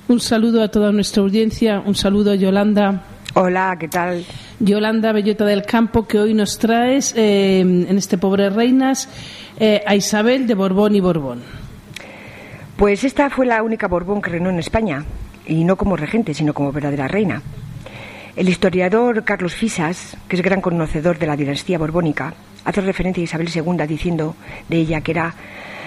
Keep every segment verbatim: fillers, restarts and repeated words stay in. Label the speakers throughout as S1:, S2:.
S1: Un saludo a toda nuestra audiencia, un saludo a Yolanda.
S2: Hola, ¿qué tal?
S1: Yolanda Bellota del Campo, que hoy nos traes eh, en este Pobres Reinas eh, a Isabel de Borbón y Borbón.
S2: Pues esta fue la única Borbón que reinó en España, y no como regente, sino como verdadera reina. El historiador Carlos Fisas, que es gran conocedor de la dinastía borbónica, hace referencia a Isabel segunda diciendo de ella que era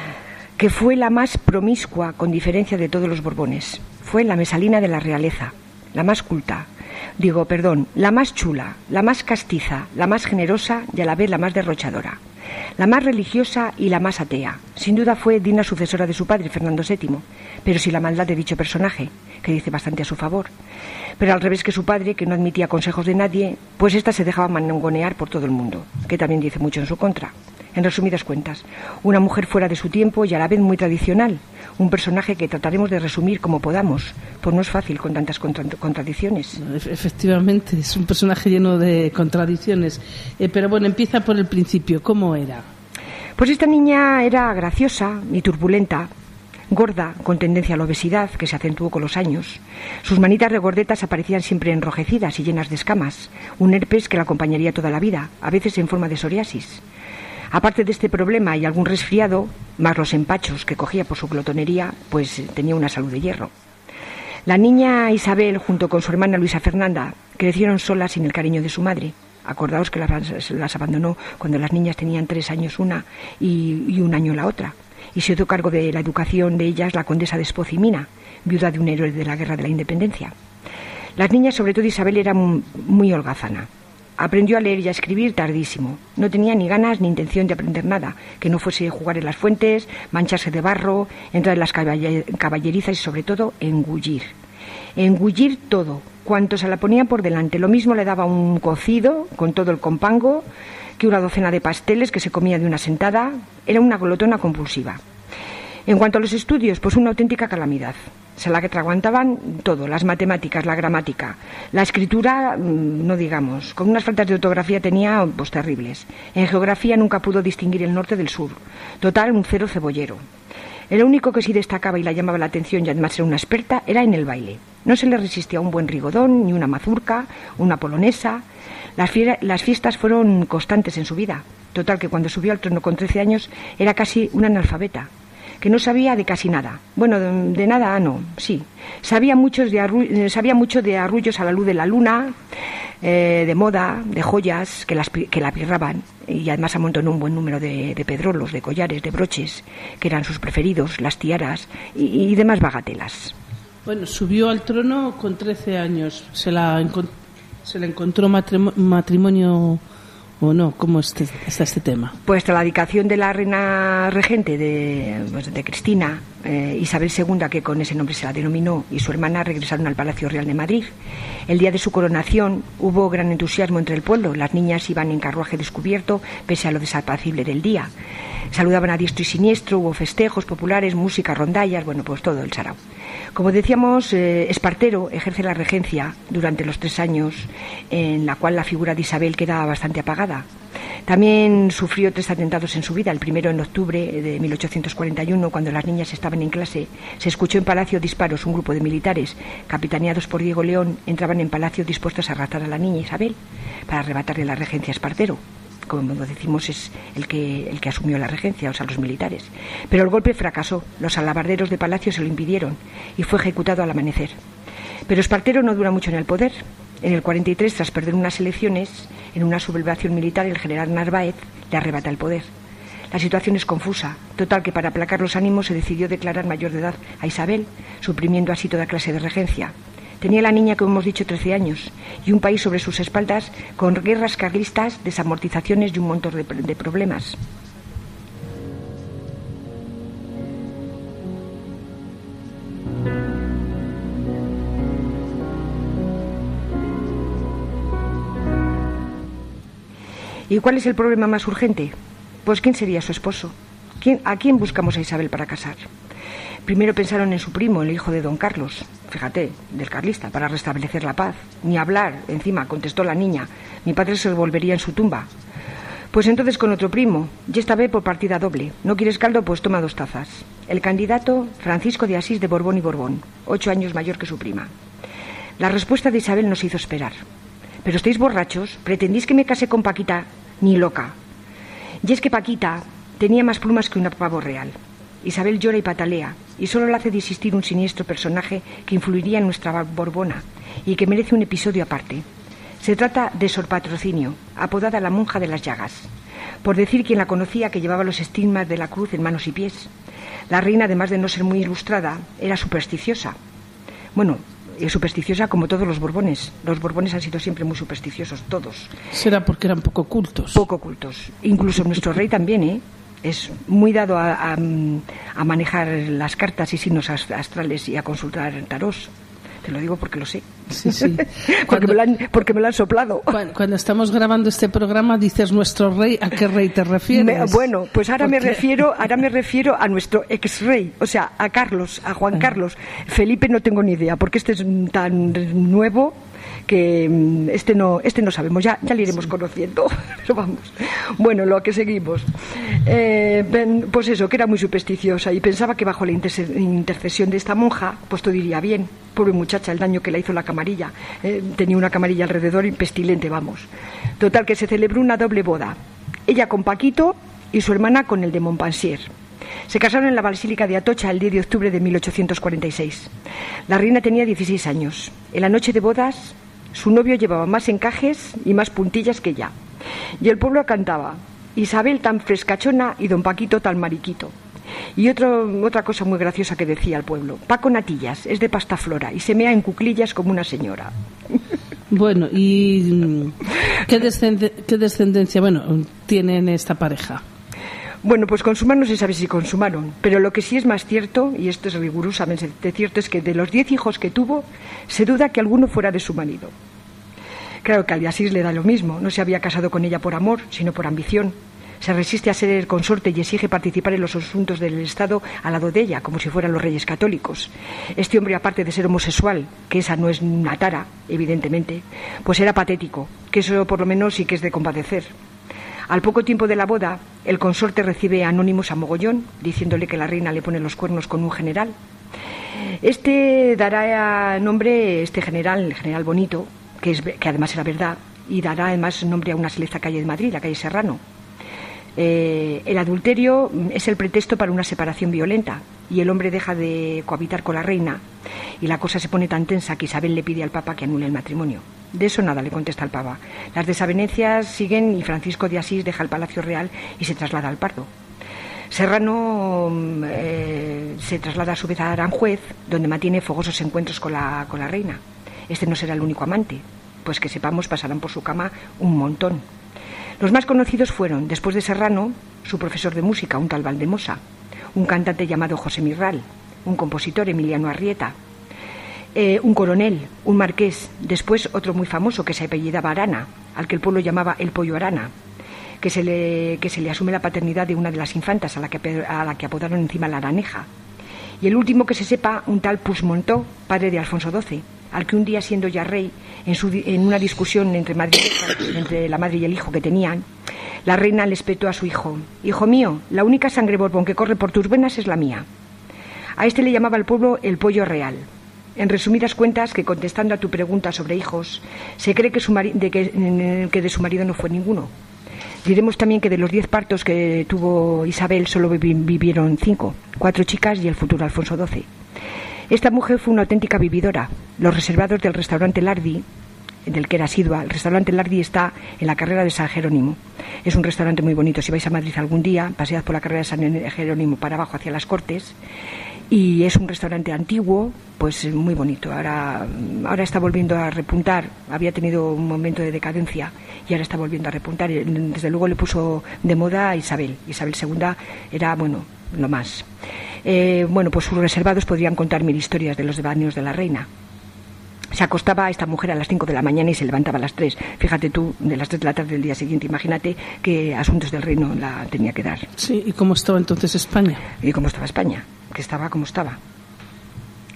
S2: que fue la más promiscua con diferencia de todos los Borbones. Fue la mesalina de la realeza, la más culta, digo, perdón, la más chula, la más castiza, la más generosa y a la vez la más derrochadora, la más religiosa y la más atea. Sin duda fue digna sucesora de su padre, Fernando séptimo, pero sin la maldad de dicho personaje, que dice bastante a su favor. Pero al revés que su padre, que no admitía consejos de nadie, pues ésta se dejaba mangonear por todo el mundo, que también dice mucho en su contra. En resumidas cuentas, una mujer fuera de su tiempo y a la vez muy tradicional, un personaje que trataremos de resumir como podamos, pues no es fácil con tantas contra- contradicciones.
S1: Efectivamente, es un personaje lleno de contradicciones. Eh, pero bueno, empieza por el principio. ¿Cómo era?
S2: Pues esta niña era graciosa y turbulenta, gorda, con tendencia a la obesidad, que se acentuó con los años. Sus manitas regordetas aparecían siempre enrojecidas y llenas de escamas, un herpes que la acompañaría toda la vida, a veces en forma de psoriasis. Aparte de este problema y algún resfriado, más los empachos que cogía por su glotonería, pues tenía una salud de hierro. La niña Isabel, junto con su hermana Luisa Fernanda, crecieron solas sin el cariño de su madre. Acordaos que las, las abandonó cuando las niñas tenían tres años una y, y un año la otra. Y se hizo cargo de la educación de ellas la condesa de Espocimina, viuda de un héroe de la Guerra de la Independencia. Las niñas, sobre todo Isabel, era muy, muy holgazana. Aprendió a leer y a escribir tardísimo. No tenía ni ganas ni intención de aprender nada, que no fuese jugar en las fuentes, mancharse de barro, entrar en las caballerizas y sobre todo engullir. Engullir todo, cuanto se la ponía por delante. Lo mismo le daba un cocido con todo el compango que una docena de pasteles que se comía de una sentada. Era una glotona compulsiva. En cuanto a los estudios, pues una auténtica calamidad. Se la que aguantaban todo, las matemáticas, la gramática, la escritura, no digamos, con unas faltas de ortografía tenía pues terribles. En geografía nunca pudo distinguir el norte del sur. Total, un cero cebollero. El único que sí destacaba y la llamaba la atención y además era una experta era en el baile. No se le resistía un buen rigodón, ni una mazurca, una polonesa. Las, fie- las fiestas fueron constantes en su vida. Total, que cuando subió al trono con trece años era casi una analfabeta, que no sabía de casi nada. Bueno, de, de nada, no, sí. Sabía, muchos de arru- sabía mucho de arrullos a la luz de la luna, eh, de moda, de joyas que, las, que la pirraban. Y además amontonó un buen número de, de pedrolos, de collares, de broches, que eran sus preferidos, las tiaras y, y demás bagatelas.
S1: Bueno, subió al trono con trece años. ¿Se la, encont- se la encontró matrimo- matrimonio o no? ¿Cómo está este, este tema?
S2: Pues tras la dedicación de la reina regente de, pues, de Cristina, eh, Isabel segunda, que con ese nombre se la denominó, y su hermana regresaron al Palacio Real de Madrid. El día de su coronación hubo gran entusiasmo entre el pueblo. Las niñas iban en carruaje descubierto, pese a lo desapacible del día. Saludaban a diestro y siniestro, hubo festejos populares, música, rondallas, bueno, pues todo el sarao. Como decíamos, eh, Espartero ejerce la regencia durante los tres años, en la cual la figura de Isabel queda bastante apagada. También sufrió tres atentados en su vida. El primero en octubre de mil ochocientos cuarenta y uno, cuando las niñas estaban en clase. Se escuchó en Palacio disparos. Un grupo de militares, capitaneados por Diego León, entraban en Palacio dispuestos a arrastrar a la niña Isabel para arrebatarle la regencia a Espartero. Como decimos, es el que, el que asumió la regencia, o sea, los militares. Pero el golpe fracasó. Los alabarderos de Palacio se lo impidieron y fue ejecutado al amanecer. Pero Espartero no dura mucho en el poder. En el cuarenta y tres, tras perder unas elecciones, en una sublevación militar, el general Narváez le arrebata el poder. La situación es confusa. Total, que para aplacar los ánimos se decidió declarar mayor de edad a Isabel, suprimiendo así toda clase de regencia. Tenía la niña, como hemos dicho, trece años, y un país sobre sus espaldas con guerras carlistas, desamortizaciones y un montón de, de problemas. ¿Y cuál es el problema más urgente? Pues ¿quién sería su esposo? ¿Quién, ¿A quién buscamos a Isabel para casar? Primero pensaron en su primo, el hijo de don Carlos, fíjate, del carlista, para restablecer la paz. Ni hablar, encima, contestó la niña, mi padre se volvería en su tumba. Pues entonces con otro primo, y esta vez por partida doble. ¿No quieres caldo? Pues toma dos tazas. El candidato Francisco de Asís de Borbón y Borbón, ocho años mayor que su prima. La respuesta de Isabel nos hizo esperar. ¿Pero estáis borrachos? ¿Pretendís que me case con Paquita? Ni loca. Y es que Paquita tenía más plumas que una pavo real. Isabel llora y patalea, y solo le hace desistir un siniestro personaje que influiría en nuestra Borbona y que merece un episodio aparte. Se trata de Sor Patrocinio, apodada la monja de las llagas, por decir quien la conocía que llevaba los estigmas de la cruz en manos y pies. La reina, además de no ser muy ilustrada, era supersticiosa. Bueno, es supersticiosa como todos los Borbones. Los Borbones han sido siempre muy supersticiosos, todos.
S1: ¿Será porque eran poco cultos?
S2: Poco cultos. Incluso nuestro rey también, ¿eh? Es muy dado a, a, a manejar las cartas y signos astrales y a consultar tarots. Te lo digo porque lo sé.
S1: Sí, sí.
S2: porque,
S1: Cuando,
S2: me lo han, porque me lo han soplado.
S1: Cuando, cuando estamos grabando este programa dices nuestro rey, ¿a qué rey te refieres?
S2: Me, bueno, pues ahora me
S1: porque...
S2: refiero, ahora me refiero a nuestro ex rey, o sea, a Carlos, a Juan Carlos. Felipe no tengo ni idea, porque este es tan nuevo que este no, este no sabemos, ya, ya le iremos sí. conociendo. Pero vamos. Bueno, lo que seguimos. Eh, pues eso, que era muy supersticiosa y pensaba que bajo la intercesión de esta monja, pues todo iría bien. Pobre muchacha, el daño que le hizo la camarilla. Eh, tenía una camarilla alrededor y pestilente, vamos. Total, que se celebró una doble boda. Ella con Paquito y su hermana con el de Montpensier. Se casaron en la Basílica de Atocha el diez de octubre de mil ochocientos cuarenta y seis. La reina tenía dieciséis años. En la noche de bodas, su novio llevaba más encajes y más puntillas que ella. Y el pueblo cantaba: Isabel tan frescachona y don Paquito tan mariquito. Y otro, otra cosa muy graciosa que decía el pueblo: Paco Natillas es de pasta flora y se mea en cuclillas como una señora.
S1: Bueno, ¿y qué, descend- qué descendencia bueno tienen esta pareja?
S2: Bueno, pues consumar no se sabe si consumaron, pero lo que sí es más cierto, y esto es rigurosamente cierto, es que de los diez hijos que tuvo, se duda que alguno fuera de su marido. Claro que a Asís le da lo mismo, no se había casado con ella por amor, sino por ambición. Se resiste a ser el consorte y exige participar en los asuntos del Estado al lado de ella, como si fueran los reyes católicos. Este hombre, aparte de ser homosexual, que esa no es una tara, evidentemente, pues era patético, que eso por lo menos sí que es de compadecer. Al poco tiempo de la boda, el consorte recibe anónimos a mogollón, diciéndole que la reina le pone los cuernos con un general. Este dará nombre, este general, el general Bonito, que, es, que además era verdad, y dará además nombre a una selecta calle de Madrid, la calle Serrano. Eh, el adulterio es el pretexto para una separación violenta y el hombre deja de cohabitar con la reina y la cosa se pone tan tensa que Isabel le pide al Papa que anule el matrimonio. De eso nada, le contesta el Papa. Las desavenencias siguen y Francisco de Asís deja el Palacio Real y se traslada al Pardo. Serrano eh, se traslada a su vez a Aranjuez, donde mantiene fogosos encuentros con la, con la reina. Este no será el único amante, pues que sepamos pasarán por su cama un montón. Los más conocidos fueron, después de Serrano, su profesor de música, un tal Valdemosa, un cantante llamado José Mirral, un compositor, Emiliano Arrieta, eh, un coronel, un marqués, después otro muy famoso que se apellidaba Arana, al que el pueblo llamaba el Pollo Arana, que se le, que se le asume la paternidad de una de las infantas a la que, a la que apodaron encima la Araneja. Y el último que se sepa, un tal Puigmontó, padre de Alfonso doce, al que un día, siendo ya rey, en, su, en una discusión entre, madre, entre la madre y el hijo que tenían, la reina le espetó a su hijo: hijo mío, la única sangre Borbón que corre por tus venas es la mía. A este le llamaba el pueblo el pollo real. En resumidas cuentas, que contestando a tu pregunta sobre hijos, se cree que, su mari- de que, que de su marido no fue ninguno. Diremos también que de los diez partos que tuvo Isabel solo vivieron cinco, cuatro chicas y el futuro Alfonso doce. Esta mujer fue una auténtica vividora. Los reservados del restaurante Lardi, del que era asidua, el restaurante Lardi está en la carrera de San Jerónimo. Es un restaurante muy bonito. Si vais a Madrid algún día, pasead por la carrera de San Jerónimo para abajo hacia las Cortes. Y es un restaurante antiguo, pues muy bonito. Ahora, ahora está volviendo a repuntar. Había tenido un momento de decadencia y ahora está volviendo a repuntar. Desde luego le puso de moda a Isabel. Isabel segunda era, bueno, lo más. Eh, bueno, pues sus reservados podrían contar mil historias de los baños de la reina. Se acostaba esta mujer a las cinco de la mañana y se levantaba a las tres. Fíjate tú, de las tres de la tarde del día siguiente, imagínate qué asuntos del reino la tenía que dar.
S1: Sí, ¿y cómo estaba entonces España?
S2: ¿Y cómo estaba España? Que estaba como estaba.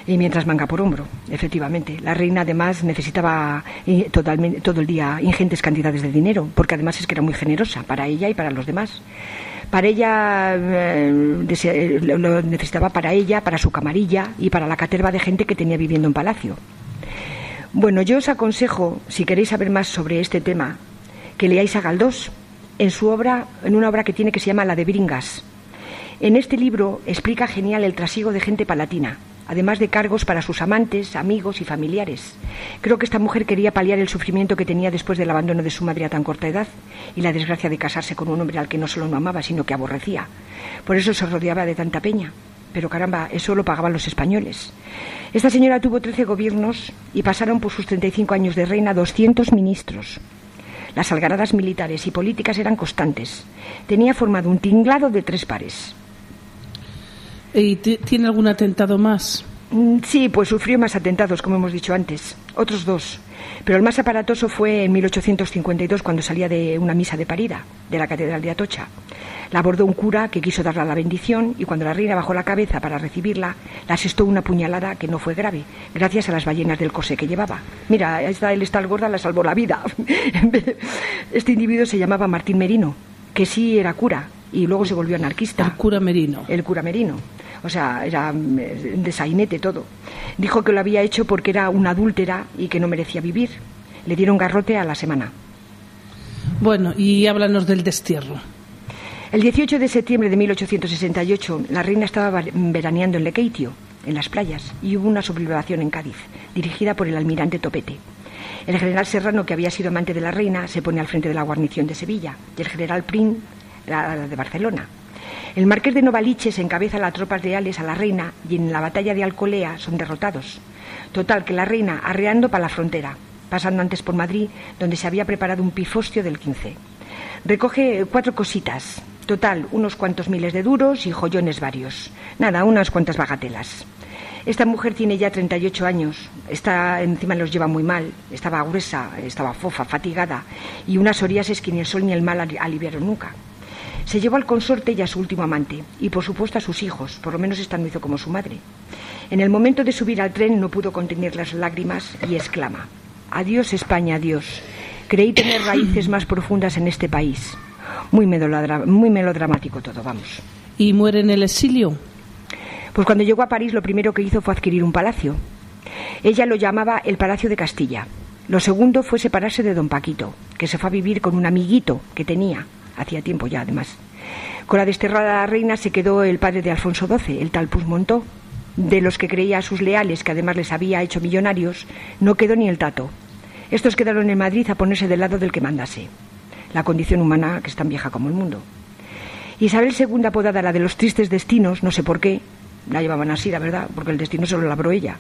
S2: Y mientras manga por hombro, efectivamente. La reina además necesitaba eh, totalmente, todo el día ingentes cantidades de dinero, porque además es que era muy generosa para ella y para los demás. Para ella, eh, dese, lo, lo necesitaba para ella, para su camarilla y para la caterva de gente que tenía viviendo en palacio. Bueno, yo os aconsejo, si queréis saber más sobre este tema, que leáis a Galdós en su obra, en una obra que tiene que se llama La de Bringas. En este libro explica genial el trasiego de gente palatina, además de cargos para sus amantes, amigos y familiares. Creo que esta mujer quería paliar el sufrimiento que tenía después del abandono de su madre a tan corta edad y la desgracia de casarse con un hombre al que no solo no amaba, sino que aborrecía. Por eso se rodeaba de tanta peña. Pero caramba, eso lo pagaban los españoles. Esta señora tuvo trece gobiernos y pasaron por sus treinta y cinco años de reina doscientos ministros. Las algaradas militares y políticas eran constantes. Tenía formado un tinglado de tres pares.
S1: ¿Y tiene algún atentado más?
S2: Sí, pues sufrió más atentados, como hemos dicho antes. Otros dos. Pero el más aparatoso fue en mil ochocientos cincuenta y dos, cuando salía de una misa de parida, de la Catedral de Atocha. La abordó un cura que quiso darle la bendición y cuando la reina bajó la cabeza para recibirla, la asestó una puñalada que no fue grave, gracias a las ballenas del corsé que llevaba. Mira, esta el estal gorda la salvó la vida. Este individuo se llamaba Martín Merino, que sí era cura y luego se volvió anarquista.
S1: El cura Merino.
S2: El cura Merino. O sea, era de sainete todo. Dijo que lo había hecho porque era una adúltera y que no merecía vivir. Le dieron garrote a la semana.
S1: Bueno, y háblanos del destierro.
S2: El dieciocho de septiembre de mil ochocientos sesenta y ocho, la reina estaba veraneando en Lequeitio, en las playas, y hubo una sublevación en Cádiz, dirigida por el almirante Topete. El general Serrano, que había sido amante de la reina, se pone al frente de la guarnición de Sevilla, y el general Prim, la de Barcelona. El marqués de Novaliches encabeza las tropas leales a la reina y en la batalla de Alcolea son derrotados. Total, que la reina arreando para la frontera, pasando antes por Madrid, donde se había preparado un pifostio del quince. Recoge cuatro cositas, total, unos cuantos miles de duros y joyones varios. Nada, unas cuantas bagatelas. Esta mujer tiene ya treinta y ocho años, está, encima los lleva muy mal, estaba gruesa, estaba fofa, fatigada, y una psoriasis que ni el sol ni el mal aliviaron nunca. Se llevó al consorte y a su último amante, y por supuesto a sus hijos, por lo menos esta no hizo como su madre. En el momento de subir al tren no pudo contener las lágrimas y exclama: «Adiós España, adiós. Creí tener raíces más profundas en este país». Muy, melodra- muy melodramático todo, vamos.
S1: ¿Y muere en el exilio?
S2: Pues cuando llegó a París lo primero que hizo fue adquirir un palacio. Ella lo llamaba el Palacio de Castilla. Lo segundo fue separarse de don Paquito, que se fue a vivir con un amiguito que tenía. Hacía tiempo ya, además. Con la desterrada reina se quedó el padre de Alfonso doce, el tal Puigmontó. De los que creía a sus leales, que además les había hecho millonarios, no quedó ni el tato. Estos quedaron en Madrid a ponerse del lado del que mandase. La condición humana, que es tan vieja como el mundo. Isabel segunda, apodada la de los tristes destinos, no sé por qué, la llevaban así, la verdad, porque el destino se lo labró ella.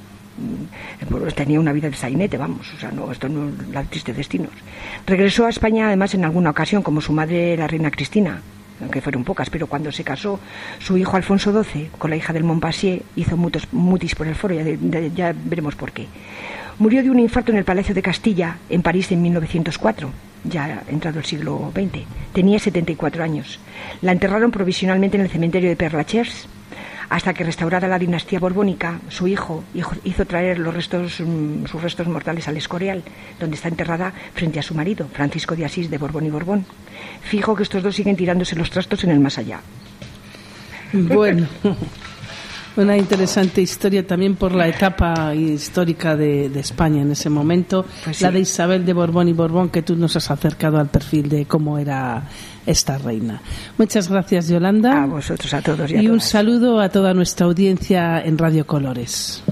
S2: Tenía una vida de sainete, vamos, o sea, no, esto no es la triste destinos. Regresó a España además en alguna ocasión, como su madre, la reina Cristina, aunque fueron pocas, pero cuando se casó su hijo Alfonso doce con la hija del Montpensier, hizo mutos, mutis por el foro, ya, de, de, ya veremos por qué. Murió de un infarto en el Palacio de Castilla, en París, en mil novecientos cuatro, ya entrado el siglo veinte. Tenía setenta y cuatro años. La enterraron provisionalmente en el cementerio de Père Lachaise, hasta que, restaurada la dinastía borbónica, su hijo hizo traer los restos, sus restos mortales al Escorial, donde está enterrada frente a su marido, Francisco de Asís de Borbón y Borbón. Fijo que estos dos siguen tirándose los trastos en el más allá.
S1: Bueno, una interesante historia también por la etapa histórica de, de España en ese momento, pues sí. La de Isabel de Borbón y Borbón, que tú nos has acercado al perfil de cómo era esta reina. Muchas gracias, Yolanda.
S2: A vosotros, a todos y a
S1: Y
S2: todas.
S1: Un saludo a toda nuestra audiencia en Radio Colores.